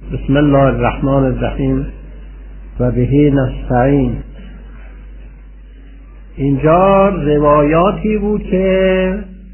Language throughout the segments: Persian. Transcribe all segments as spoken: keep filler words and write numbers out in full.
بسم الله الرحمن الرحیم و بهی نستعین. اینجا روایاتی بود که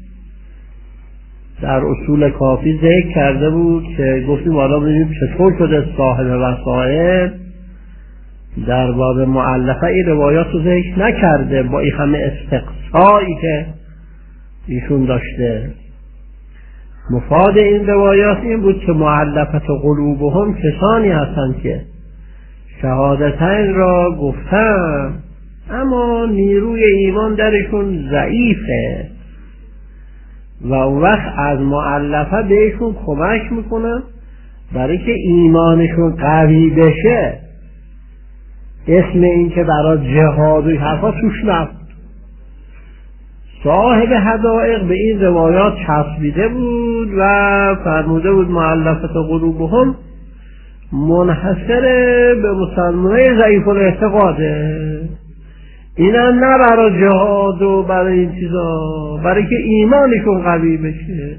در اصول کافی ذکر کرده بود که گفتیم حالا ببینیم چطور شده صاحب وسائل در باب مؤلفه این روایات رو ذکر نکرده با این همه استقصایی که ایشون داشته. مفاد این روایات این بود که مؤلفه قلوبهم کسانی هستند که شهادتین را گفتن اما نیروی ایمان درشون ضعیفه و اون وقت از مؤلفه بهشون کمک میکنن برای که ایمانشون قوی بشه. اسم این که برای جهاد و حرفا توش نبود. صاحب حدائق به این روایات چسبیده بود و فرموده بود مؤلفه قلوبهم منحصر به مسلمانای ضعیف الاعتقاده، اینا نه برای جهاد و برای این چیزا، برای که ایمانشون قوی بشه.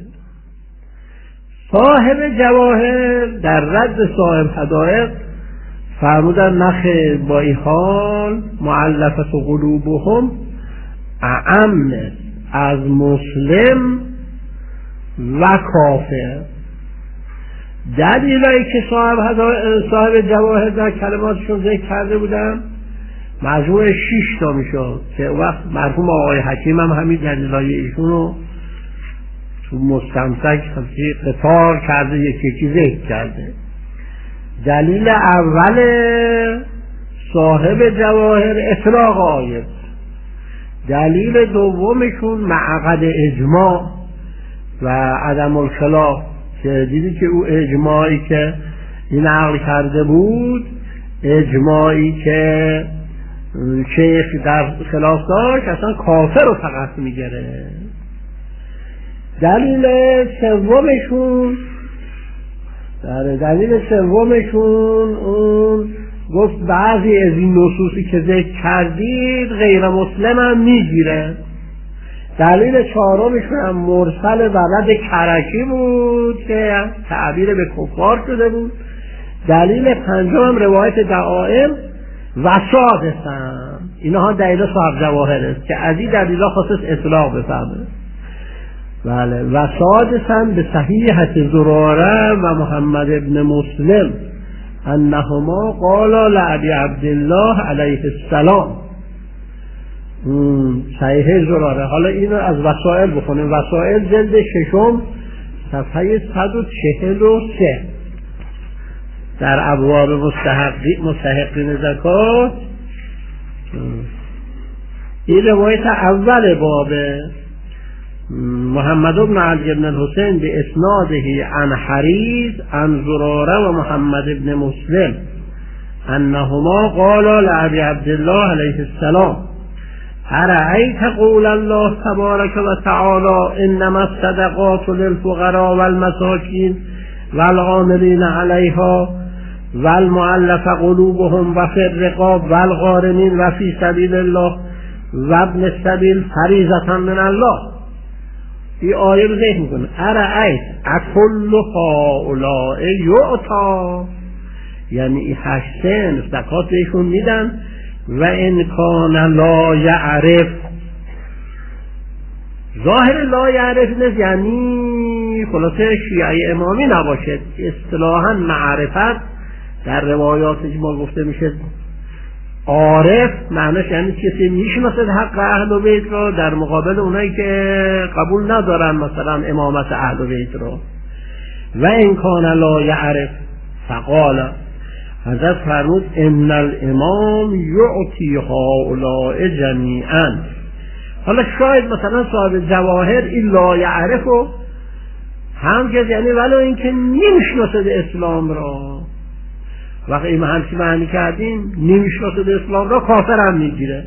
صاحب جواهر در رد صاحب حدائق فرمودن نخیر، با این حال مؤلفه قلوبهم اعم از مسلم و کافر. دلیلی که صاحب صاحب جواهر در کلماتشون ذکر کرده بودن مجموع شش تا میشد که وقت مرحوم آقای حکیم هم همین دلیلای ایشون رو تو مستمسک قطار کرده، یکی یکی ذکر کرده. دلیل اول صاحب جواهر اطلاق آیه. دلیل دومشون معقد اجماع و عدم الخلاف که دیدی که او اجماعی که این عقل کرده بود، اجماعی که شیخ در خلاف داشت، اصلا کافر رو فقط میگره. دلیل سومشون دلیل سومشون اون گفت بعضی از این نصوصی که ذکر کردید غیر مسلم هم میگیره. دلیل چهارمشون هم مرسل ولد کرکی بود که تعبیر به کفار شده بود. دلیل پنجم هم روایت دعائم و سادسم. اینها دلیل صاحب جواهر است که از این دلیل خاصش اطلاق بفهمه. بله. و سادسم به صحیحت زراره و محمد ابن مسلم انهما قالا لعبی عبدالله علیه السلام. صحیح زراره. حالا اینو از وسائل بخونیم. وسائل جلد ششم صفحه صد و چهل و سه در ابواب مستحقی مستحقین زکات. این روایت اول بابه. محمد بن علی بن الحسین به اسناده عن حریز عن زراره و محمد بن مسلم انهما قالا لعبی عبدالله علیه السلام ارأیت قول الله تبارک و تعالی انما الصدقات للفقراء والمساکین والعاملین علیها والمؤلفه قلوبهم و فی الرقاب والغارمین و فی سبیل الله و ابن السبیل فریضة من الله. این آیه رو ذکر میکنه. ارأیت اکل هؤلاء یعطا، یعنی این هشت سنف زکات بهشون میدن و ان کان لا یعرف. ظاهر لا یعرف نیست، یعنی خلاصه شیعه امامی نباشد. اصطلاحا معرفت در روایات ما گفته میشه عارف، معنیش یعنی کسی میشناسه حق اهل بیت را در مقابل اونایی که قبول ندارن مثلا امامت اهل بیت را. و ان کان لا یعرف فقال، حضرت فرمود ان الامام یعطی هؤلاء جمیعا. حالا شاید مثلا صاحب جواهر این لا یعرف و هم که یعنی ولو اینکه نمیشناسه اسلام را، وقتی این همچی معنی کردیم نمیشناسه اسلام را، کافر هم میگیره.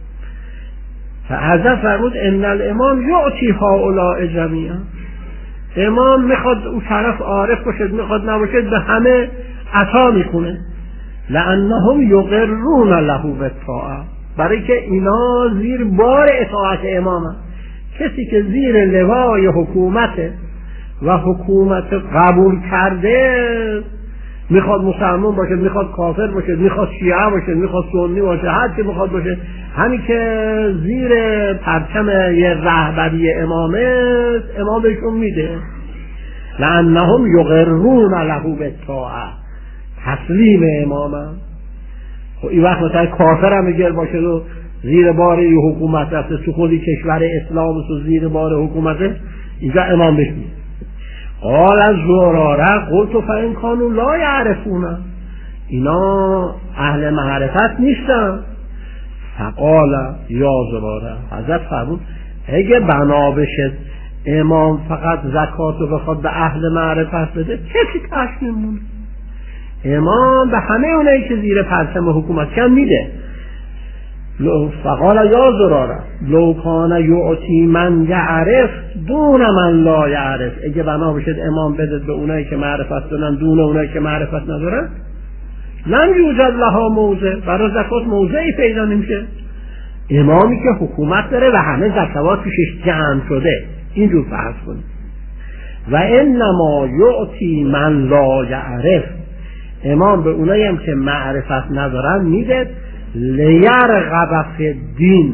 حضرت فرمود ان الامام یعطی هؤلاء جمیعا. امام میخواد اون طرف عارف باشد میخواد نباشد به همه عطا میکنه. لانهم یقرون له بالطاعه، برای که اینا زیر بار اطاعت امامه. کسی که زیر لوای حکومت و حکومت قبول کرده میخواد مسلمان باشه، میخواد کافر باشه، میخواد شیعه باشه، میخواد سنی باشه، هر چی میخواد باشه، همین که زیر پرچم یه رهبری امامه امام بهشون میده. لأنهم یقرون له بالطاعه، تسلیم امامم. خب این وقت مثلا کافر هم اگر باشه و زیر بار یه حکومت رفته تو خودی کشور اسلام و زیر بار حکومته، اینجا امام بهش میده. قال از زراره قلت فإن کانوا لا یعرفون، اینا اهل معرفت نیستن. فقال یا زراره، حضرت فرمود اگه بنا بشه امام فقط زکات رو بخواد به اهل معرفت بده، کسی تاش میمونه. امام به همه اونایی که زیر پرچم حکومت کن میده. فقال یا زراره لو کان یعطی من یعرف دون من لا یعرف، اگه بنا بشه امام بده به اونایی که معرفت دارن دون اونایی که معرفت ندارن، لم یوجد لها موضع، برای زکات موضعی پیدا نمیشه. امامی که حکومت داره و همه زکات پیشش جمع شده، اینجور فرض کنید. و انما یعطی من لا یعرف، امام به اونایی هم که معرفت ندارن میده. لیرغب فی الدین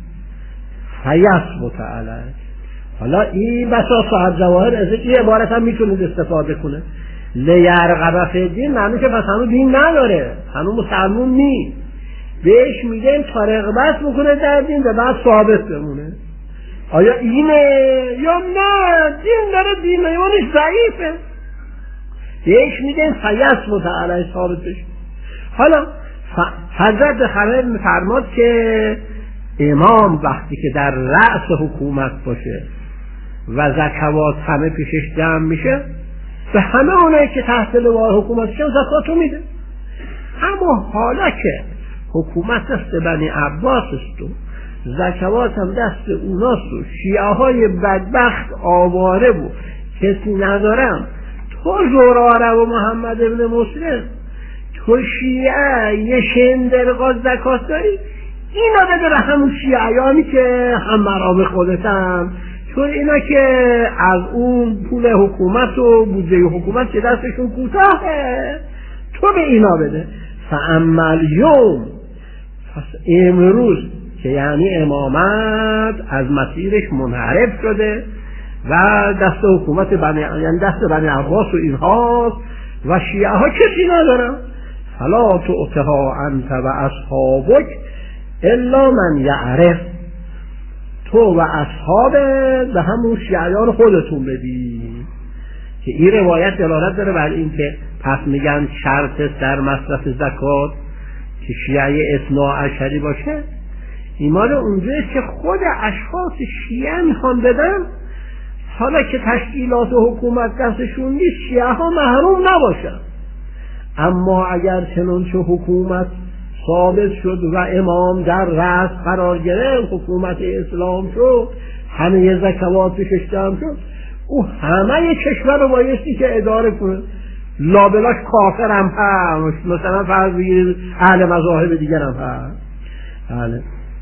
فیثبت علیه. حالا این بسا صاحب جواهر از این عبارت هم میتونید استفاده کنه. لیرغب فی الدین معنی که پس هنوز دین نداره، هنوز مسلمون نیست، بهش میگن تا رغبت بکنه در دین و بعد ثابت بمونه. آیا اینه یا نه؟ دین داره، دین ایمانش ضعیفه، بهش میگن فیثبت علیه، ثابت بشه. حالا حضرت خبر میفرماد که امام وقتی که در رأس حکومت باشه و زکوات همه پیشش جمع میشه، به همه اونایی که تحت لوای حکومتشون زکاتو میده. اما حالا که حکومت دست بنی عباس است و زکوات هم دست اوناست و شیعه های بدبخت آواره بود کسی ندارم، تو زراره و محمد ابن مسلم، تو شیعه یه شندرقاز زکات داری، اینا بده به همون شیعیانی که هم مرام خودتن، چون اینا که از اون پول حکومت و بودجه حکومت که دستشون کوتاهه، تو به اینا بده. فاما الیوم، پس امروز که یعنی امامت از مسیرش منحرف شده و دست حکومت بنی، یعنی دست بنی عباس و اینهاست و شیعه ها کسی ندارن، فلا تؤتها انت و اصحابک الا من یعرف، تو و اصحابت به همون شیعیان خودتون بدی. که این روایت دلالت داره بر این که پس میگن شرط در مصرف زکات که شیعه اثنا عشری باشه، ایمان اونجاست که خود اشخاص شیعه میخوان بدن، حالا که تشکیلات و حکومت دستشون نیست شیعه ها محروم نباشن. اما اگر چنانچه حکومت ثابت شد و امام در رأس قرار گرفت، حکومت اسلام شد، همه زکوات پیشش جمع شد، او همه کشور رو بایستی که اداره کنه، لابلاش کافر هم هست، مثلا فرض بگیرید اهل مذاهب دیگر هم هست. بله.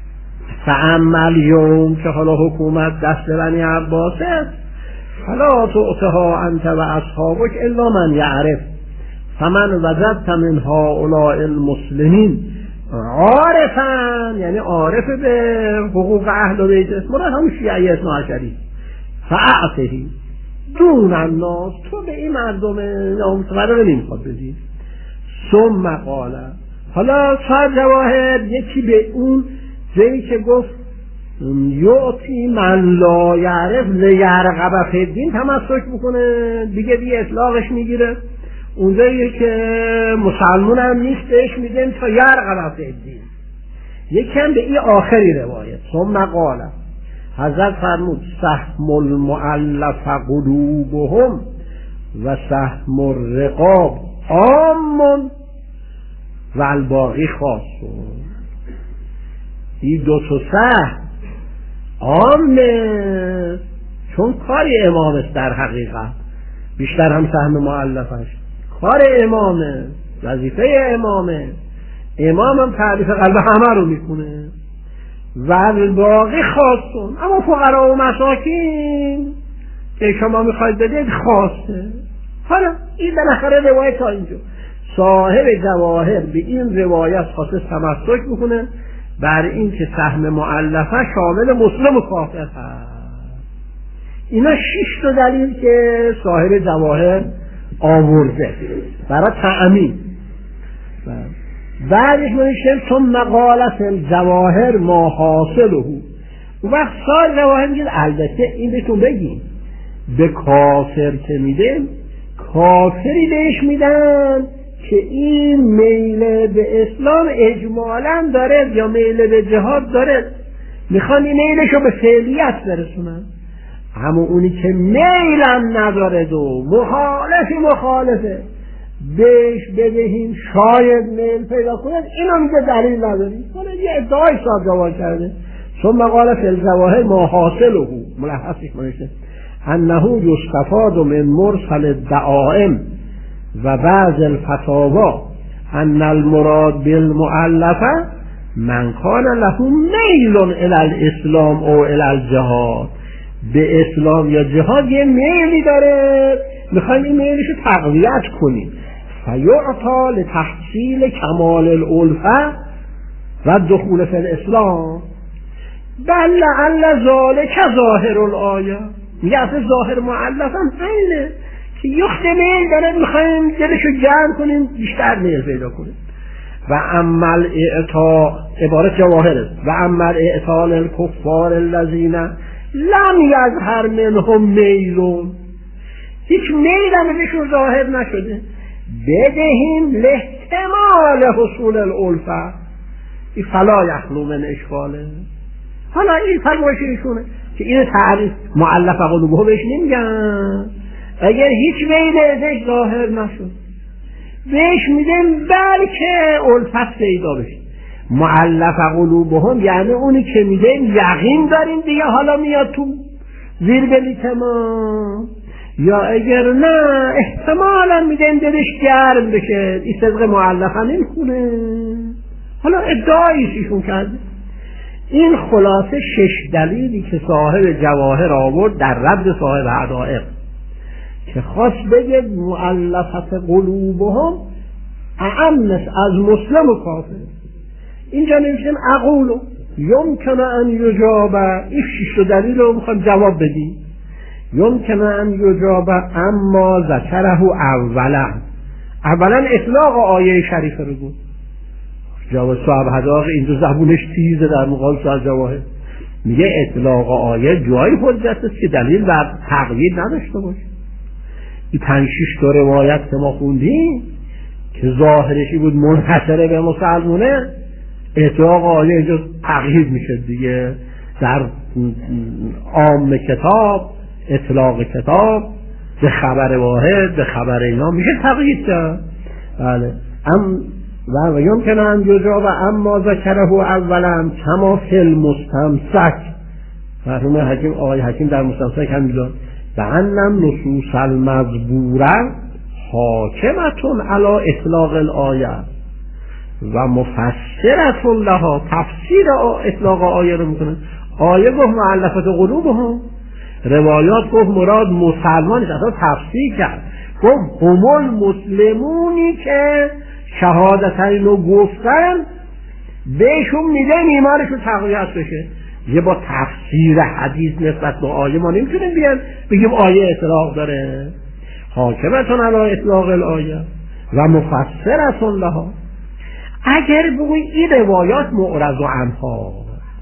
فاما الیوم، که حالا حکومت دست بنی عباسه، فلا تؤتها انت و اصحابک الا من یعرف، فمن وجدت من هؤلاء المسلمین عارفن، یعنی عارف به حقوق اهل بیت است، مراد همون شیعه اثنا عشری، فاعطه دون الناس، تو به این مردم نامتبرر نمیخواد بدی. ثم قال، حالا صاحب جواهر یکی به اون جایی که گفت یعطی من لا یعرف لیرغب فی الدین تمسک بکنه، دیگه دیگه اطلاقش میگیره. اونجایی که مسلمان هم نیستش میگن تا یرغب فی الدین. یکم به این آخری روایت ثم قال، حضرت فرمود سهم المؤلف قلوبهم و سهم الرقاب عام و الباقی خاص. این دو تا سهم عامه، چون کار امام است، در حقیقت بیشتر هم سهم مؤلفش کار امامه، وظیفه امامه، امام هم تعریف قلب همه رو میکنه و باقی خاصون. اما فقرا و مساکین که شما میخواید بدید خاصه. حالا این بالاخره روایت تا اینجا صاحب جواهر به این روایت خاصه تمسک میکنه بر این که سهم مؤلفه شامل مسلم و کافر هست. اینا شش تا دلیل که صاحب جواهر آورده برای تأمین. بعدش میشه چون مقالت الجواهر ما حاصله. اون وقت صاحب جواهر میگه البته این بهتون بگیم به کافر که میدن کافری بهش میدن که این میل به اسلام اجمالا داره یا میل به جهاد داره، میخوان این میلشو به فعلیت برسونن. اما اونی که میلم نداره و مخالفی مخالفه بهش بدهیم شاید میل پیدا کنه، اینا میگه دلیل نداری. حالا یه ادعای صاحب جواهر کرده ثم قال فی الجواهر ما حاصله ملخصش منشه انه یستفاد من مرسل الدعائم و بعض الفتاوا ان المراد بالمؤلفه من کان له میل الی الاسلام او الی الجهاد. به اسلام یا جهاد یه میلی داره، میخوایم این میلش رو تقویت کنیم. فیعطا لتحصیل کمال الالفه و دخول فی الاسلام بل لعل ذالک ظاهر الآیه. میگه اصلا ظاهر مؤلف هم اینه که یخت میل داره، میخوایم دلشو جمع کنیم بیشتر میل پیدا کنیم. و عمل اعطا عبارت جواهره و عمل اعطا للکفار الذین لم یظهر منهم میلون، هیچ میل هم بهشون ظاهر نشده، بدهیم لاحتمال حصول الالفه فلا یخلو من اشکاله. حالا این فرمایش ایشونه که این تعریف مؤلف قلوبهم بهش نمیگن. اگر هیچ میل ازش ظاهر نشد بهش میدن بلکه الفت پیدا بشه. مؤلف قلوبهم یعنی اونی که میدن یقین داریم دیگه حالا میاد تو زیر بلیت ما، یا اگر نه احتمالا میدن دلش گرم بشه. این صدق مؤلف هم نمیخونه. حالا ادعایشون کرده. این خلاصه شش دلیلی که صاحب جواهر آورد در رد صاحب حدائق که خواست بگه مؤلفت قلوبهم اعم از مسلم و کافر. اینجا نمیشن اقولو یمکن ان یجاب، این شش دلیل رو میخوام جواب بدیم. یمکن ان یجاب اما ذکره اولا اولا اطلاق آیه شریفه رو بود. جواب صاحب حدائق اینجا زبونش تیزه در مقابل صاحب جواهر، میگه اطلاق آیه جای حجت است که دلیل بر تقیید نداشته باشه. این پنج شش تا روایت که ما خوندیم که ظاهرشی بود منحصره به مسلمونه، اطلاق آیه اینجا تقیید میشه دیگه. در عام کتاب اطلاق کتاب به خبر واحد به خبر اینا میشه تقیید کرد. بله ام و یمکن ان یجاب اما ذکره اولا کما فی المستمسک. مرحوم حکیم آقای حکیم در مستمسک هم میگه بانم نصوص المذکوره حاکمتون علی اطلاق الآیه و مفسرة لها، تفسیر اطلاق آیه رو میکنه. آیه گفت مؤلفت قلوبهم، روایات گفت مراد مسلمانش، اصلا تفسیر کرد گفت هم المسلمونی که شهادتین رو گفتن بهشون میده ایمانشون تقویت بشه. یه با تفسیر حدیث نسبت به آیه ما نمیتونیم بیان بگیم آیه اطلاق داره. حاکمتون علی اطلاق الآیه و مفسرتون لها. اگر بگوی این روایات معرض و عنها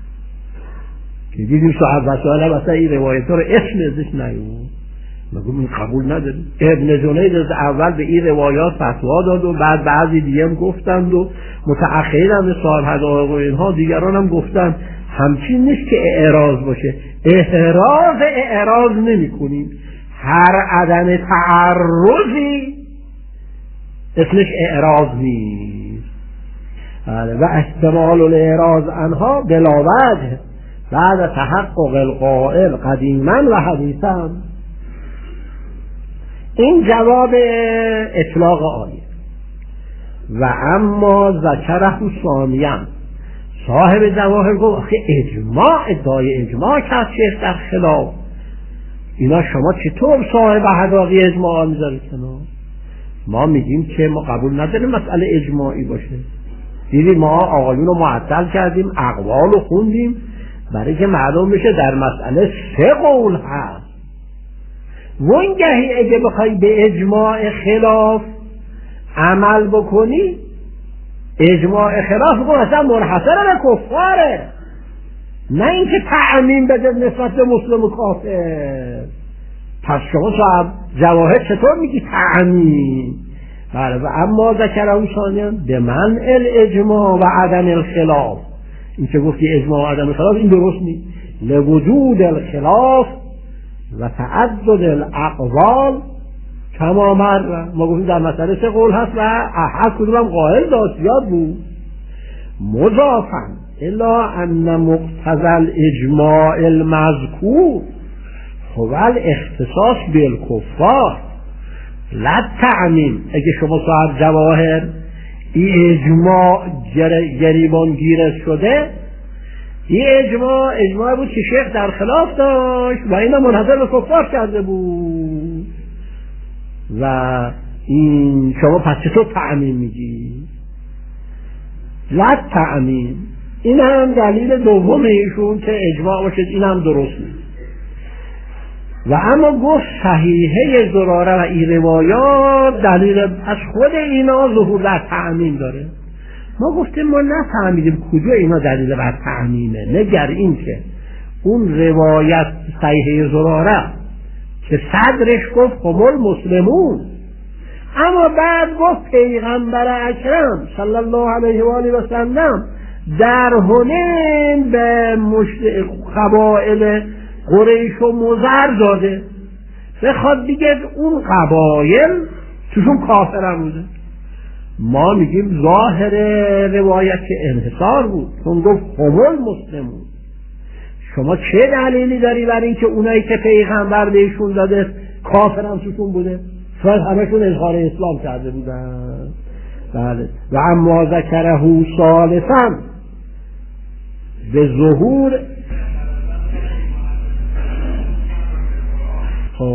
که دیدیم صاحب وسائل مثلا این روایت ها رو اسم ازش نیون، مگه این قبول نداریم. ابن جنید از اول به این روایات فتوا داد و بعد بعضی دیگه هم گفتند و متأخرین هم صاحب حدائق و اینها دیگران هم گفتند. همچین نیست که اعراض باشه، اعراض اعراض نمی کنیم. هر عدم تعرضی اسمش اعراض نیست. و احتمال الاعراض عنها بلا وجه بعد تحقق القائل قدیما و حدیثا. این جواب اطلاق آیه. و اما ذکره ثانیاً صاحب جواهر گفت آخه اجماع ادعای اجماع کرد شیخ در خلاف اینا، شما چطور صاحب حدائق اجماع میذارید کنار؟ ما میگیم که ما قبول نداریم مسئله اجماعی باشه. دیدیم ما آقایون رو معطل کردیم، اقوال رو خوندیم برای که معلوم بشه در مسئله سه قول هست. وانگهی اگه بخوای به اجماع خلاف عمل بکنی، اجماع خلاف بکن اصلا منحصر به کفاره، نه اینکه تعمیم بده نسبت به مسلم و کافر. پس شما صاحب جواهر چطور میگی تعمیم؟ بله. و اما ذکره ثانیا به منع الاجماع و عدم الخلاف، این که گفتی اجماع و عدم الخلاف این درست نیست. لوجود الخلاف و تعدد الاقوال کما مر، ما گفتیم در مسئله سه قول هست و هر کدوم قائل داشت یاد بود. مضافا الا ان مقتضى الاجماع المذکور هو الاختصاص بالکفار لا تعمیم. اگه شما صاحب جواهر این اجماع گریبان گیرش شده، این اجماع اجماع بود که شیخ در خلاف داشت و اینا منحصر به کفار کرده بود و این شما پس چطور تعمیم میگی؟ لا تعمیم. این هم دلیل دوم ایشون که اجماع باشد، این هم درست نیست. و اما گفت صحیحه زراره و این روایات دلیل از خود اینا ظهور در تعمیم داره. ما گفتیم ما نفهمیدیم کجا اینا دلیل بر تعمیمه، مگر این که اون روایت صحیحه زراره که صدرش گفت همول مسلمون، اما بعد گفت پیغمبر اکرم صلی الله علیه و آله و سلم در هنین به قبائل قریش و مضر داده، بخواد دیگه اون قبایل توشون کافر هم بوده. ما میگیم ظاهر روایت که انحصار بود، چون گفت همول مسلمون. شما چه دلیلی داری برای اینکه اونایی که پیغمبر بهشون داده کافر هم توشون بوده؟ شاید همشون اظهار اسلام کرده بودن. بله. و اما ذکره ثالثا به ظهور خب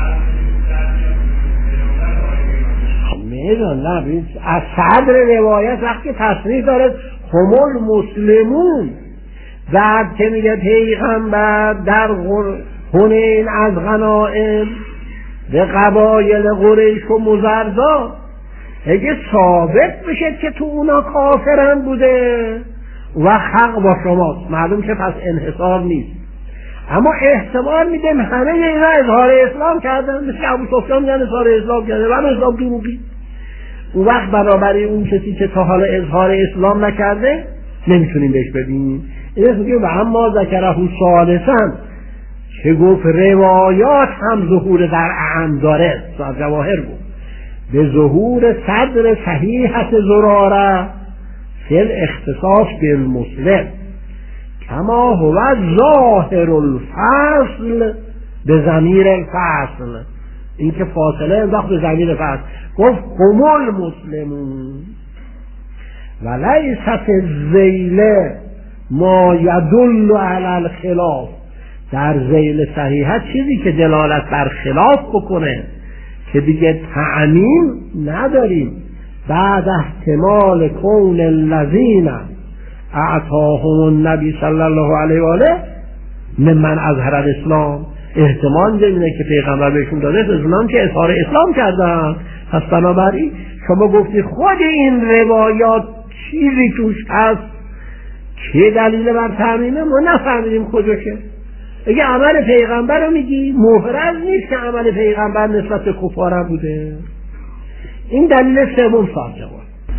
میدون نه از صدر روایت وقتی تصریح داره همول مسلمون، بعد که میگه پیغمبر در هنین از غنائم به قبایل قریش و مضر، اگه ثابت بشه که تو اونا کافرن بوده و حق با شماست، معلوم که پس انحصار نیست. اما احتمال میدیم همه اینا اظهار اسلام کردن، مثل ابو سفیان میگن اظهار اسلام کرده و اسلام دروغی. اون وقت برابری اون کسی که تا حالا اظهار اسلام نکرده نمیتونیم بهش بدیم. این است که و اما ذکره ثالثا که گفت روایات هم ظهور در اعم داره، از جواهر بود به ظهور صدر صحیحت زراره فی الاختصاص بالمسلم کما هو ظاهر الفصل به ضمیر الفصل، این که فاصله انداخت به ضمیر فصل، گفت همول مسلمون و لیست الذیل ما یدل علی الخلاف. در ذیل صحیحت چیزی که دلالت بر خلاف بکنه که دیگه تعمیم نداریم. بعد احتمال کون الذین اعطاهم النبی صلی الله علیه و آله ممن اظهر الاسلام، احتمال اینه که پیغمبر بهشون داده از اونام که اظهار اسلام کردن. پس بنابراین شما گفتی خود این روایات چیزی توش هست که دلیل بر تعمیمه، ما نفهمیدیم کجاشه. اگه عمل پیغمبر رو میگی محرز نیست که عمل پیغمبر نسبت به کفار بوده. این دلیل سوم صادقه.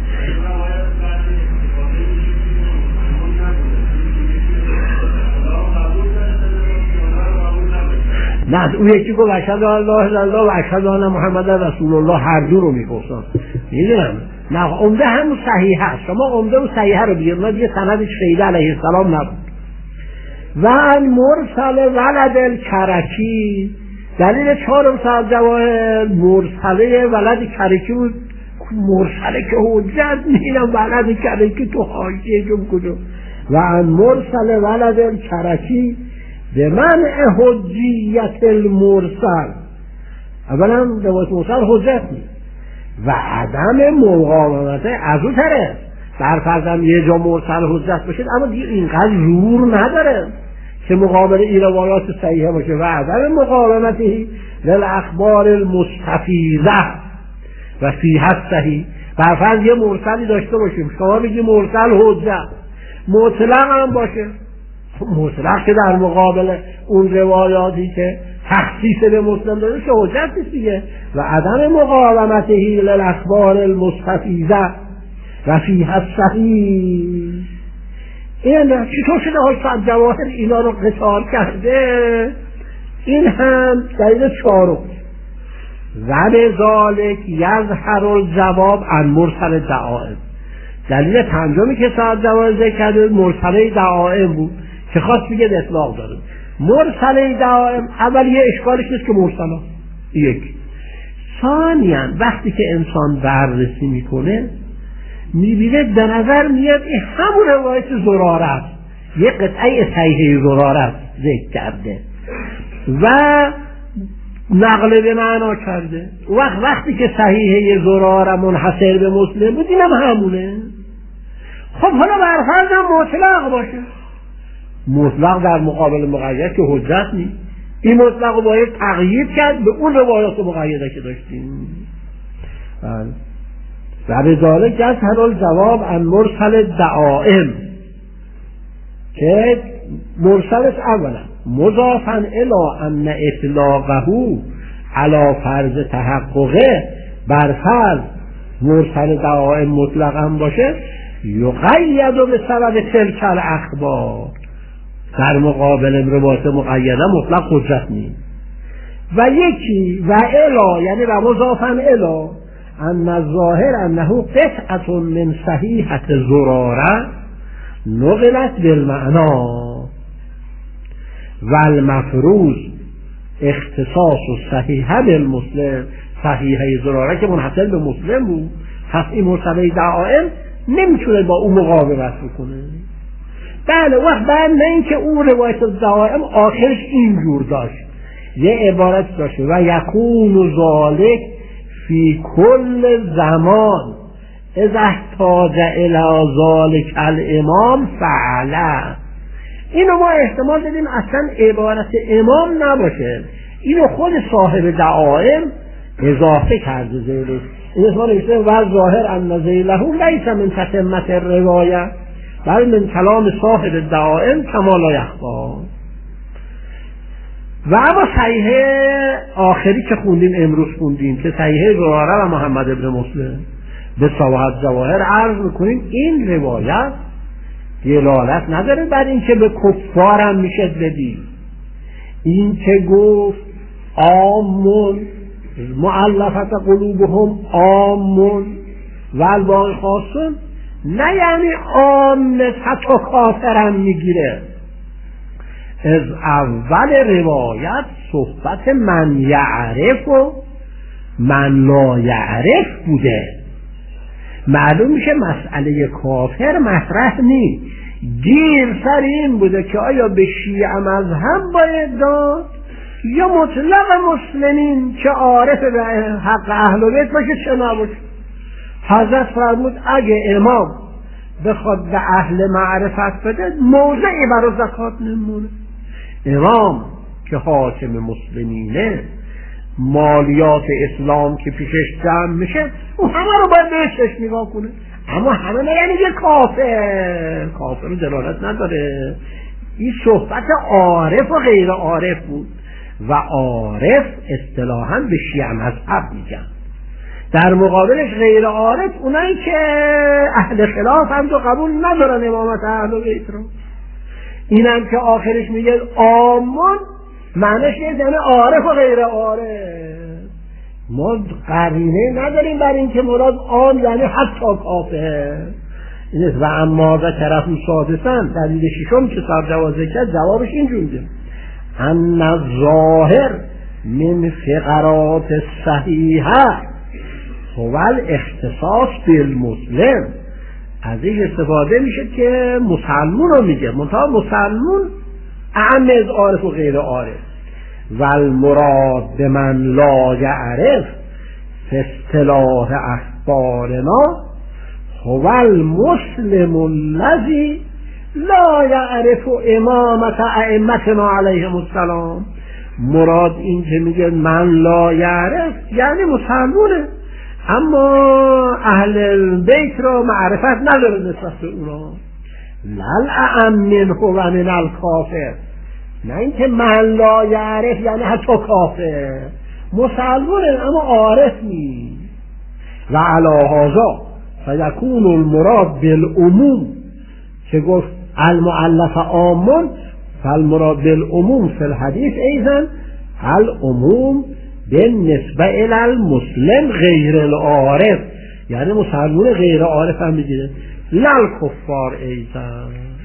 نه اون یکی گفت اشهد ان لا اله الا الله و اشهد ان محمد رسول الله، هر دو رو میگفتن. میدونم نه عمده هم صحیح هست، شما عمده و صحیح رو بگیر، ما دیگه سندش سید علیه السلام نبود. و مرسل ولد الکرکی، دلیل چهارم صاحب جواهر مرسله ولد کرکی بود. مرسله که حجت میدم ولد کرکی تو حاشیه جم کجا. و ان مرسل ولد الکرکی به منع حجیت المرسل، اولا روایت مرسل حجت نیست، و عدم مقاومت از اون طرف. برفرضم یه جا مرسل حجت باشید اما دیگه اینقدر زور نداره که مقابل این روایات صحیحه باشه. و عدم مقاومتی للاخبار المستفیضه و فیها صحیح. برفرض یه مرسلی داشته باشیم، شما بگی مرسل حجت، مطلق هم باشه، مطلق که در مقابل اون روایاتی که تخصیص به مسلم داره که حجت نیست دیگه. و عدم مقاومته للاخبار المستفیضه و فیها صحیح. این چطور شده ها صد جواهر اینا رو قطار کرده؟ این هم دلیل چهارم. و به ذالک یظهر الجواب عن مرسل دعائم. دلیل پنجمی که صد جواهر ذکر کرده مرسل دعائم بود که خواست بگه اطلاق داره. مرسل دعائم اول یه اشکالش نیست که مرسل ها یک. ثانیاً وقتی که انسان بررسی میکنه میبینه به نظر میاد این همون روایت زراره است، یه قطعه صحیحه زراره است ذکر کرده و نقل به معنا کرده. وقت وقتی که صحیحه زراره منحصر به مسلم بود اینم همونه. خب حالا برفرض هم مطلق باشه، مطلق در مقابل مقید که حجت نیست، این مطلق رو باید تقیید کرد به اون روایات مقیده که داشتیم. بله. و به ذالک یظهر الجواب عن مرسل دعائم که مرسلش اولا مضافا الی ان اطلاقه علی فرض تحققه، بر فرض مرسل دعائم مطلق هم باشه، یقید به سبب تلک الاخبار، در مقابل روایت مقیده مطلق حجت نیست. و یکی و الی یعنی و مضافا الی ان الظاهر انه قطعه من صحیحه زراره نقلت بالمعنا و المفروض اختصاص صحیحه بالمسلم. صحیحه زراره که منحصر به مسلم بود، پس این مرسله دعائم نمیتونه با اون مقابلت بکنه. بله. وقت بعد نه اینکه اون روایت دعائم آخرش اینجور داشت، یه عبارت داشت و یکون ذالک فی کل زمان اذا احتاج الی ذالک الامام فعلا. اینو ما احتمال دادیم اصلا عبارت امام نباشه، اینو خود صاحب دعائم اضافه کرده زیرش. این اسما نوشته و ظاهر ان ذیله لیس من تتمت الروایه بل من کلام صاحب دعائم کما لا یخفی. و اما صحیحه آخری که خوندیم امروز خوندیم که صحیحه زراره و محمد ابن مسلم به صحابت جواهر عرض میکنیم این روایت دلالت نداره بر این که به کفارم میشه بدی. این که گفت آمون مؤلفت قلوبهم آمون و الباقی خاصون، نه یعنی آمن حتی کافرم میگیره. از اول روایت صحبت من یعرف و من لا یعرف بوده. معلوم میشه مسئله کافر مطرح نیست. گیر سر این بوده که آیا به شیعه مذهب باید داد یا مطلق مسلمین که عارف به حق اهل بیت باشه چه نباشه. حضرت فرمود اگه امام بخواد به اهل معرفت بده موضعی برای زکات نمونه. امام که حاکم مسلمینه، مالیات اسلام که پیشش جمع میشه اون همه رو باید بهشتش نگاه کنه. اما همه نه یعنی یه کافر، کافر دلالت نداره. این صحبت عارف و غیر عارف بود و عارف اصطلاحاً به شیعه مذهب میگن، در مقابلش غیر عارف اونایی که اهل خلاف هم تو قبول ندارن امامت اهل بیت رو. اینم که آخرش میگه آمون معنیش یعنی عارف و غیر عارف. ما قرینه نداریم بر این که مراد آن یعنی حتی کافر. این و اما و طرف سادسن دلیل ششم که صاحب جواز کرد جوابش اینجوریه ان الظاهر من فقرات صحیحه هو الاختصاص بالمسلم. از این استفاده میشه که مسلمون رو میگه، منتها مسلمون اعم از عارف و غیر عارف. و المراد به من لا یعرف اصطلاح اخبارنا هو المسلم الذی لا یعرف امامت ائمتنا علیهم السلام. مراد این که میگه من لا یعرف یعنی مسلمونه اما اهل بیت را معرفت نداره نسبت به اونا. لل اامن هو من الکافر، نه اینکه من لا یعرف یعنی حتی کافر، مسلمونه اما عارف نیست. و علی هذا فیکون المراد بالعموم که گفت المؤلف عام، فالمراد بالعموم فی الحدیث ایضا العموم بالنسبه الی المسلم غیر العارف، یعنی مسلمان غیر عارف هم میگیره، لل کفار ایضا.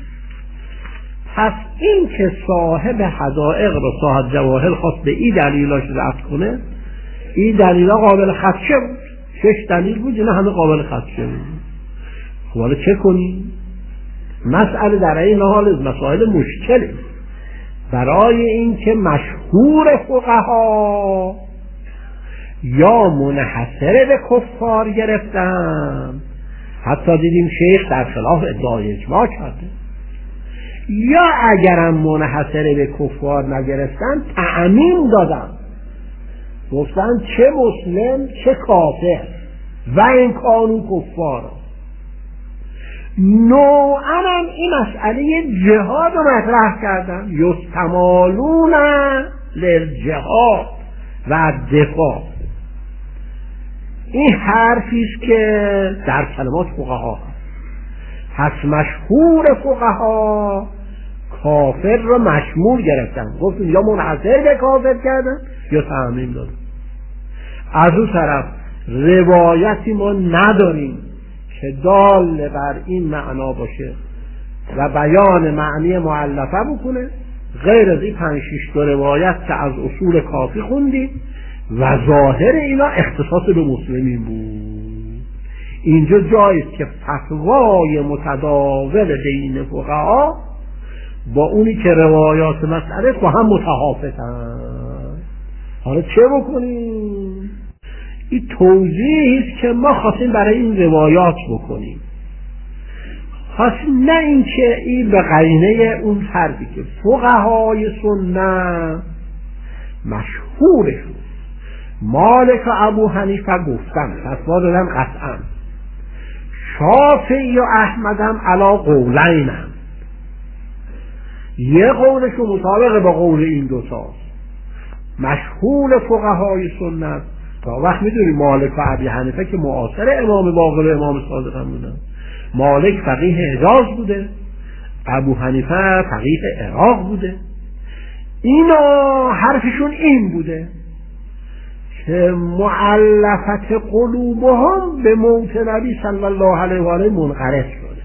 پس این که صاحب حدائق رو صاحب جواهر خواست به این دلیلاش رفت کنه، این دلیلا قابل خدشه بود، شش دلیل بود اینا همه قابل خدشه بود. خب حالا چه کنیم؟ مسئله در این حال مسائل مشکلی برای اینکه مشهور فقها یا منحصر به کفار گرفتن، حتی دیدیم شیخ در خلاف ادعای اجماع کرده، یا اگرم منحصر به کفار نگرفتن تعمیم دادن، گفتن چه مسلم چه کافر و این کانون کفار. نوعا این مسئله جهاد رو مطرح کردن، یستمالون للجهاد و دفاع. این حرفیست که در کلمات فقها هست. پس مشهور فقها کافر رو مشمول گرفتن، گفتن یا منحصر به کافر کردن یا تعمیم دادن. از اون طرف روایتی ما نداریم که دال بر این معنا باشه و بیان معنی مؤلفه بکنه غیر از این پنج شش تا روایت که از اصول کافی خوندیم و ظاهر اینا اختصاص به مسلمین بود. اینجا جاییست که فتوای متداول بین فقها با اونی که روایات مسئله با هم متحافتن. حالا چه بکنیم؟ این توضیحیست که ما خواستیم برای این روایات بکنیم، خواستیم نه این که این به قرینه اون حرفی که فقهای سنت مشهورشون مالک و ابو حنیفه گفتن فتوا دادن قطعا، شافعی و احمدم علا قولینم، یه قولشون مطابق با قول این دوتاست. مشهور فقهای سنت تا وقت میدونی مالک و ابی حنیفه که معاصر امام باقر و امام صادق هم بودن. مالک فقیه حجاز بوده، ابو حنیفه فقیه عراق بوده. اینا حرفشون این بوده که مؤلفت قلوبهم به موت نبی صلی الله علیه و آله منقرض شده،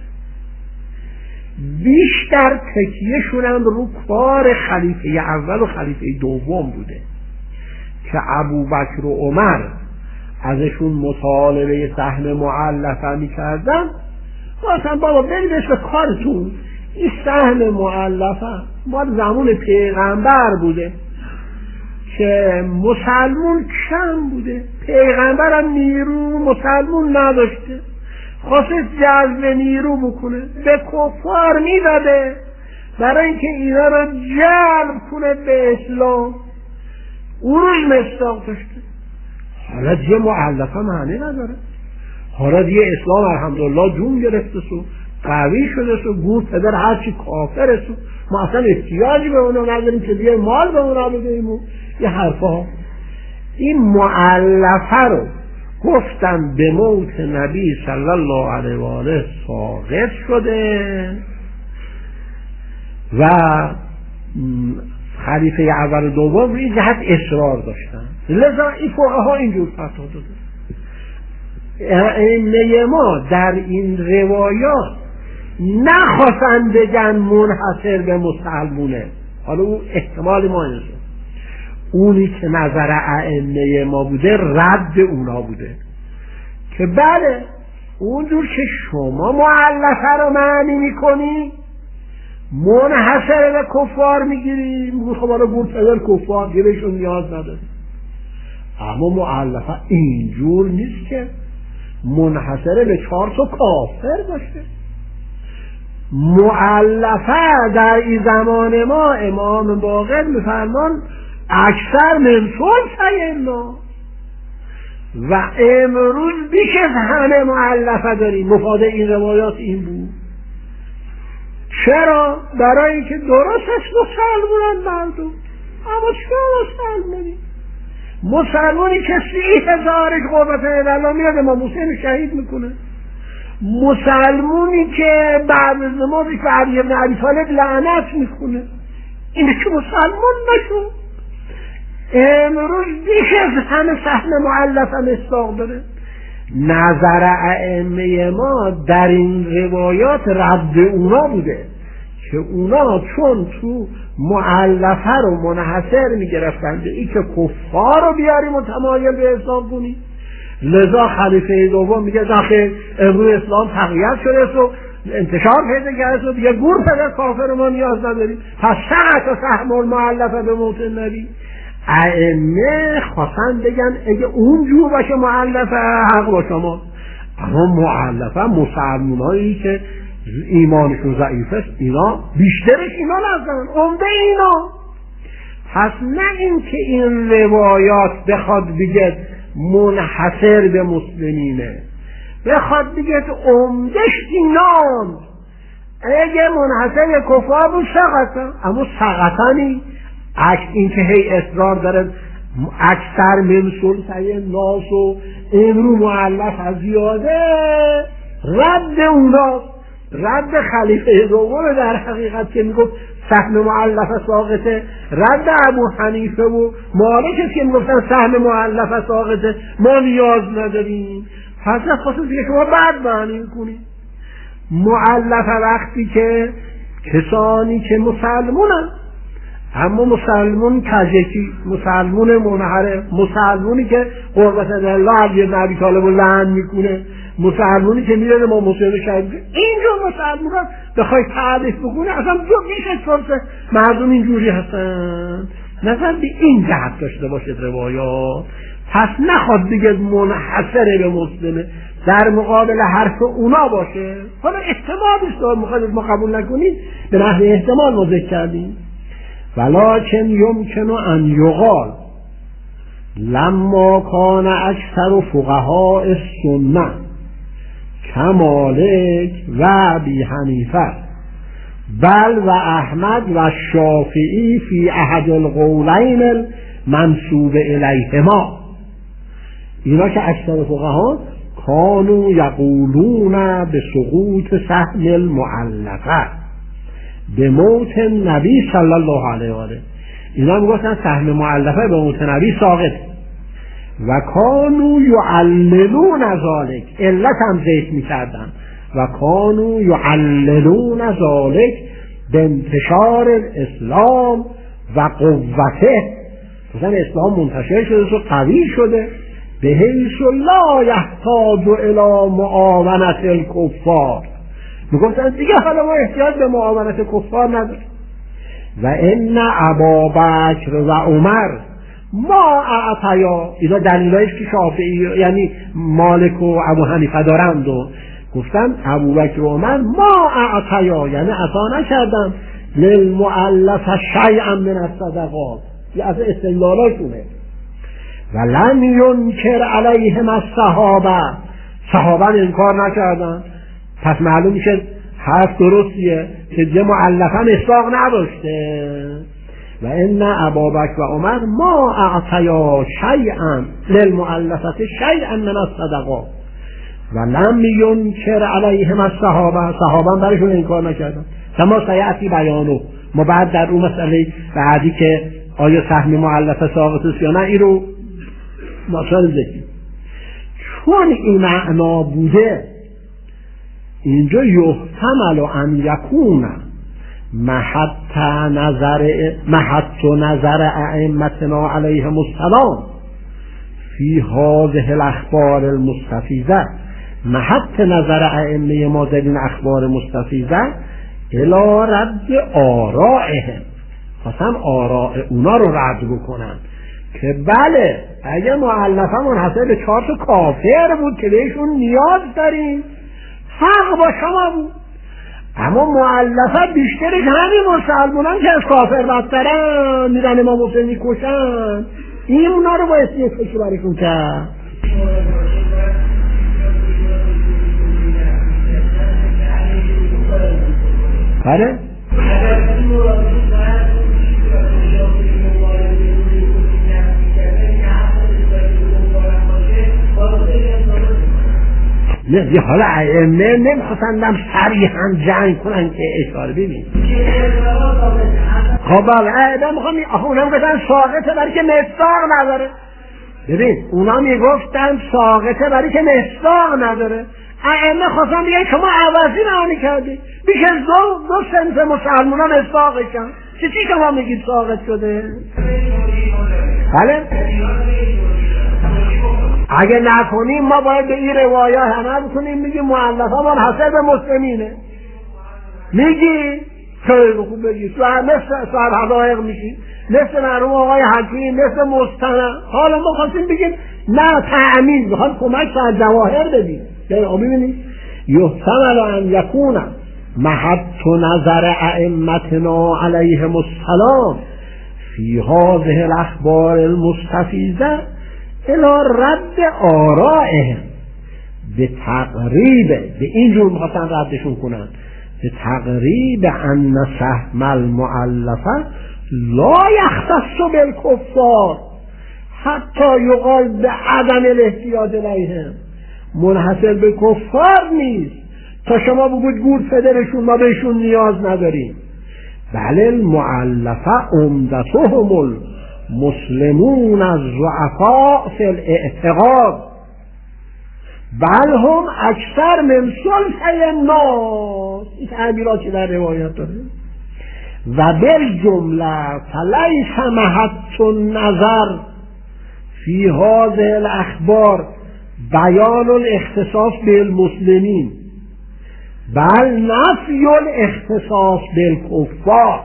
بیشتر تکیه شدن رو کار خلیفه اول و خلیفه دوم بوده که ابوبکر و عمر ازشون مطالبه سهم معلفه میکردن. مثلا بابا برید به کارتون، این سهم معلفه مال زمان پیغمبر بوده که مسلمون کم بوده، پیغمبرم نیرو مسلمون نداشته، خواسته جذب نیرو بکنه به کفار میداده برای اینکه اینا رو جلب کنه به اسلام. اون روز مصداق داشته. حالا دیگه معلفه معنی نداره، حالا دیگه اسلام الحمدلله جون گرفته سو قوی شده سو، گور پدر هرچی کافره سو، ما اصلا احتیاجی به اونا نداریم که دیگه مال به اونا بدهیم و یه حرفا. این معلفه رو گفتن به موت نبی صلی الله علیه و آله ساقط شده و خلیفه اول و دوم روی جهت اصرار داشتن، لذا این فقها اینجور فتوا داده. ائمه ما در این روایات نخواستن بگن منحصر به مسلمونه، حالا اون احتمال ما اینه، اونی که نظر ائمه ما بوده رد اونا بوده که بله اونجور که شما مؤلفه رو معنی میکنی منحصر به کفار میگیری، میگو خب حالا مرتضی کفار گیرشون نیاز نداره، اما مؤلفه اینجور نیست که منحصره به چهار تا کافر باشه. مؤلفه در این زمان ما امام باقر میفرمان اکثر منصور سینا و امروز بیش از همه مؤلفه داریم. مفاد این روایات این بود. چرا؟ برای اینکه درست است مسلمانان مردم، اما چرا مسلمانی؟ مسلمانی که سی هزار قوت الله میاد امام حسین شهید میکنه، مسلمونی که بعد از نمازی که علی بن ابی طالب لعنت میکنه، اینه که مسلمان نشون. امروز بیش از همه سهم مؤلف هم مصداق داره. نظر ائمه ما در این روایات رد اونا بوده که اونا چون تو مؤلفه رو منحصر میگرفتند این که کفار رو بیاریم و تمایل به اسلام کنیم، لذا خلیفه دوم میگه داخل امروز اسلام تقویت شده است و انتشار پیدا کرده است، دیگه گور پدر کافر ما نیاز نداریم، پس سعت سهم المؤلفه به موت النبی. ائمه خواستن بگن اگه اونجور باشه مؤلفه حق با شما، اما مؤلفه مسلمانایی که ایمانشون ضعیف است اینا بیشترش اینا نزدن عمده اینا. پس نه این که این روایات بخواد بگه منحصر به مسلمینه، بخواد بگه عمدش اینان، اگه منحصر به کفار بود سقطن، اما سقطنی عکس این که هی اصرار داره اکثر منصور سعی ناس و امرو معلف از زیاده، رد اوناست، رد خلیفه دوم در حقیقت که میگفت سهم معلف ساقطه، رد ابو حنیفه و مالک که میگفتن سهم معلف ساقطه، ما نیاز نداریم. پس خواستم دیگه شما بعد معنی کنید معلف وقتی که کسانی که مسلمونن، اما مسلمون کجکی، مسلمون منحرف، مسلمونی که قربت الله علی بن ابی طالب رو لعن میکنه، مسلمونی که میره ما مسلم شهید، اینجور مسلمون بخوای تعریف بکنه اصلا جو میشه فرصه مردم اینجوری هستن. نظر به این جهت داشته باشید روایات. پس نخواد دیگه منحصر به مسلمه در مقابل حرف اونا باشه. حالا احتمالش دار مخالف ما قبول نکنید، به نحو احتمال ما ذکر کردیم. ولکن یمکن ان یقال لما کان اکثر فقهاء السنه کمالک و ابی حنیفه بل و احمد و شافعی فی احد القولین منسوب الیهما، اینا که اکثر فقها کانوا یقولون به سقوط سهم المؤلفه به موت نبی صلی الله علیه و آله، اینا میگفتن سهم مؤلفه به موت نبی ساقط و کانوا یعللون ذلک، علت هم ذکر میکردن و کانوا یعللون ذلک به انتشار الاسلام و قوته، مثلا اسلام منتشر شده و قوی شده، به حیث لا یحتاج الی معاونت الکفار، میگفتن دیگه حالا ما احتیاج به معاونت کفار نداریم. و ان ابابکر و عمر ما اعطیا، اینا دلیلایش که شافعی یعنی مالک و ابو حنیفه دارند و گفتن ابوبکر و عمر ما اعطیا یعنی عطا نکردن للمؤلف شیئا من الصدقات، یه از استدلالاشونه. و لم ینکر علیهم الصحابه، صحابه انکار نکردن. پس معلوم میشه حرف درستیه که یه مؤلفه مصداق نداشته. و ان ابابکر و عمر ما اعطیا شیئا للمؤلفه شیئا من الصدقات و لم ینکر علیهم الصحابه، صحابه برایشون انکار نکردن. کما سیأتی بیانو، ما بعد در اون مسئله بعدی که آیا سهم مؤلفه ساقط است یا نه این رو مثلا ذکر، چون این معنا بوده اینجا یحتمل ان یکون محط نظر محط نظر ائمتنا علیهم السلام فی هذه الاخبار المستفیضه، محط نظر ائمه ما در این اخبار مستفیضه الی رد آرائهم، مثلا آراء اونا رو رد بکنن که بله اگه مؤلفه منحصر به چهار تا کافر بود که بهشون نیاز داریم حق با شما بود، اما مؤلفه بیشترش همین مسلمانان که از کافر بدترن میرن امام حسین میکشن، این اونا رو باید یه فکر برشون کرد. بله نه حالا ائمه نمیخواستن هم صریحا جنگ کنن که اشاره ببین خب بله ائمه میخوام اونا میگفتن ساقطه برای که مصداق نداره. ببین اونا میگفتن ساقطه برای که مصداق نداره، ائمه خواستن بگن شما عوضی معنی کردی بیش از دو دو صنف مسلمانان مصداقشن، چی چی شما میگید ساقط شده؟ بله اگه نکنیم ما باید به این روایات عمل کنیم، میگیم مؤلفه منحصر به مسلمینه، میگی خیلی خوب بگی تو مثل صاحب حقایق میشی مثل مرحوم آقای حکیم مثل مستند. حالا ما خواستیم بگیم نه تأمین میخواد کمک از جواهر بدیم. ببینید یحتمل ان یکون محط نظر ائمتنا علیهم السلام فی هذه الاخبار المستفیضه الی رد آرائهم، به تقریب به اینجور میخواستن ردشون کنن، به تقریب ان سهم المؤلفه لا یختص بالکفار حتی یقال به عدم الاحتیاج الیهم، منحصر به کفار نیست تا شما بگوید گور پدرشون ما بهشون نیاز نداریم. بله المؤلفه عمدتهم المسلمون الضعفاء فی الاعتقاد بل هم اکثر من صلح الناس، این تعبیراتی در روایت داره. و بالجمله فلیس محط النظر فی هذه الاخبار بیان الاختصاص بالمسلمین بل نفی الاختصاص بالکفار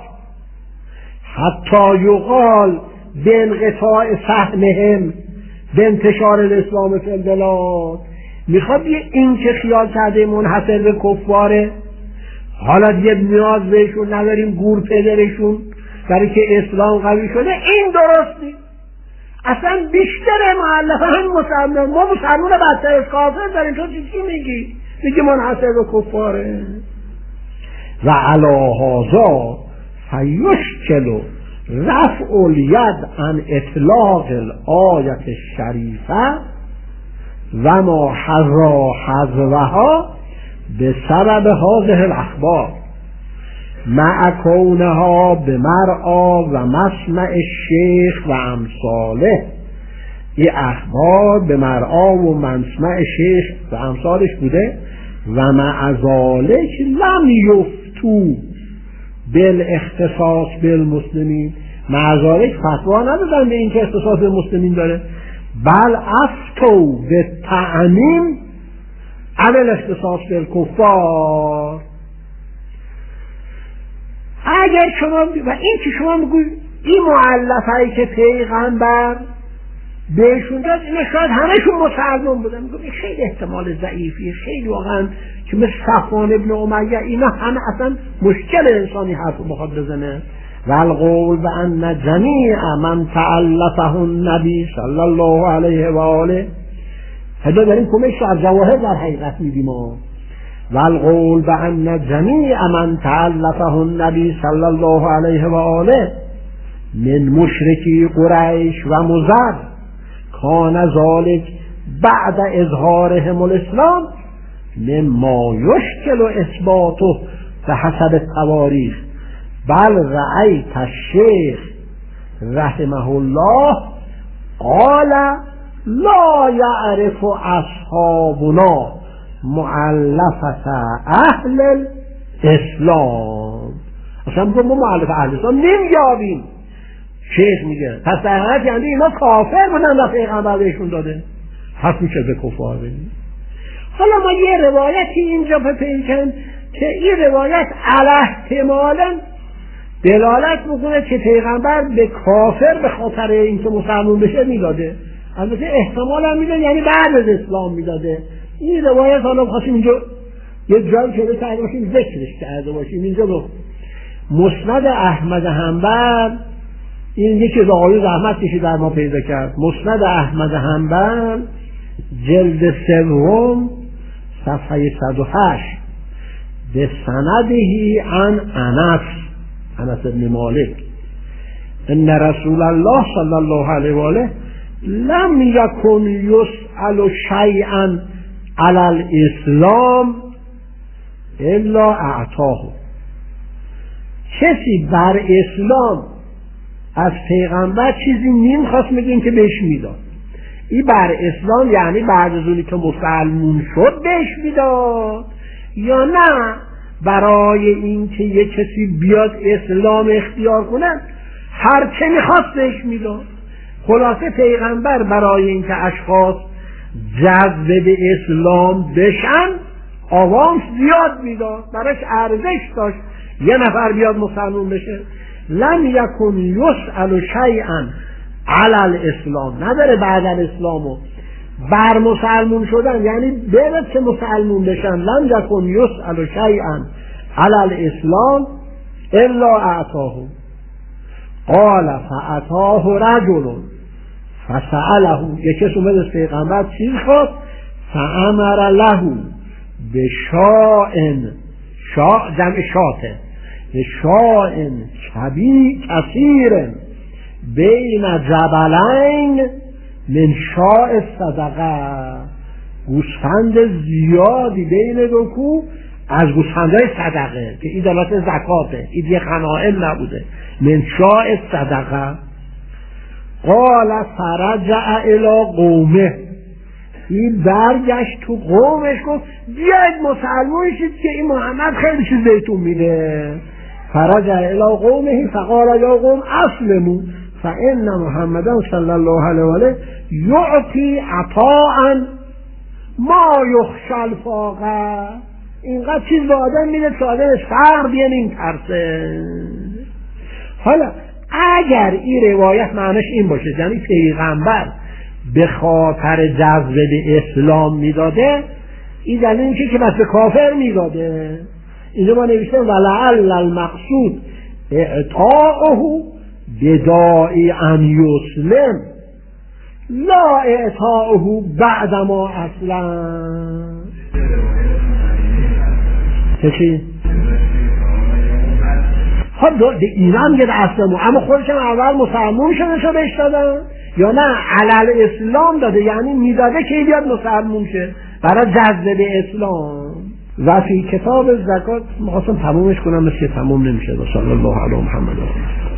حتی یقال بانقطاع سهمهم به انتشار الاسلام فی البلاد. میخواد یه این که خیال کرده منحصر به کفاره، حالا دیگه نیاز بهشون نداریم گور پدرشون برای که اسلام قوی شده، این درست نیست. اصلا بیشتر مؤلفه هم مسلمان، ما مسلمان بدتر از کافر داریم، تو چی میگی؟ میگی منحصر به کفاره. و علی هذا فیشکل رفع الید عن اطلاق الآیت الشریفه و ما حذا حذوها به سبب هذه الاخبار مع کونها به مرعا و مسمع الشیخ و امثاله. این اخبار به مرعا و مسمع شیخ و امثالش بوده و مع ذالک لم یفتو بالاختصاص بالمسلمین، مع ذالک فتوا ندادن به این که اختصاص بالمسلمین داره، بل افتو به تعمیم عمل اختصاص بالکفار. اگر شما و این که شما میگوید این مؤلفه‌ای که پیغمبر بهشون داد اینا شاید همهشون مسلمان بودن، میگم خیلی احتمال ضعیفیه، خیلی واقعا که مثل صفوان ابن امیه اینا همه اصلا مشکل انسانی حرف بخواد بزنه. و القول بان جمیع من تعلفه النبی صلی الله علیه و آله، هدا داریم کمش از جواهر در حقیقت میدیم. و القول بان جمیع من تعلفه النبی صلی الله علیه و آله من مشرکی قریش و مضر کان ذالک بعد اظهارهم الاسلام مما یشکل اثباته به حسب التواریخ. بل رأیت الشیخ رحمه الله قال لا یعرف اصحابنا مؤلفه اهل الاسلام. اصلا ما مؤلفه اهل الاسلام نمیابیم. شیخ میگه پس در حقیقت یعنی اینا کافر بودن و پیغمبر بهشون داده، حق میشه به کفار بدیم. حالا ما یه روایتی اینجا پیدا کردیم که این روایت علی احتمالاً دلالت میکنه که پیغمبر به کافر به خاطر اینکه مسلمان بشه میداده. البته احتمال هم میداده، یعنی بعد از اسلام میداده. این روایت حالا خواستیم اینجا یه جایی که کرده باشیم ذکرش کرده باشیم. اینجا رو مسند احمد حنبل، این یکی از آقای زحمت کشی در ما پیدا کرد. مسند احمد حنبل جلد سوم صفحه صد و هشت به سندهی عن انس انس بن مالک ان رسول الله صلی الله علیه و آله لم یکن یسأل شیئا علی الاسلام الا اعطاه. کسی بر اسلام از پیغمبر چیزی نمیخواست میگیم که بهش میداد. این بر اسلام یعنی بعد از اونی که مسلمون شد بهش میداد، یا نه برای اینکه یه کسی بیاد اسلام اختیار کنه هر چه میخواست بهش میداد. خلاصه پیغمبر برای اینکه اشخاص جذب به اسلام بشن آوانس زیاد میداد، براش ارزش داشت یه نفر بیاد مسلمان بشه. لم یکن یسأل شیئا علی الاسلام، نداره بعد الاسلامو بر مسلمون شدن، یعنی بعد که مسلمون بشن لم یکن یسأل شیئا علی الاسلام الا اعطاه. قال فاعطاه رجل فسأله، یکی اومد از پیغمبر چیز خواست، فامر له به شاءن، شاء جمع شاته، به شاءن کبیر کثیر بین جبلین من شاء صدقه، گوسفند زیادی بین دو کو از گوسفندهای صدقه که این دلالت زکاته، این دیگه غنایم نبوده، من شاء صدقه. قال فرجع الی قومه، این برگشت تو قومش گفت بیاید مسلمان شید که این محمد خیلی چیز بهتون میده. فرجع الی قومه فقال یا قوم اسلموا فان محمدا صلی الله علیه و آله یعطی عطاء ما یخشی الفاقه، اینقدر چیز به آدم میده که آدمش فقر بیه نمیترسه. حالا اگر این روایت معنیش این باشه یعنی پیغمبر به خاطر جذب به اسلام میداده، این دلیل اینکه که بس به کافر میداده. اینجا ما نوشتیم ولعل المقصود اعطاؤه بداعی ان یسلم لا اعطاؤه بعد ما اصلا. چی؟ خب به اینا میگه اسلمو، اما خودشم اول مسلمون شده شو بهش دادن یا نه علل اسلام داده، یعنی میداده که بیاد مسلمون شه برای جذب به اسلام. و فی کتاب زکات میخواستم تمومش کنم مثل که تموم نمیشه. صلی الله علی محمد.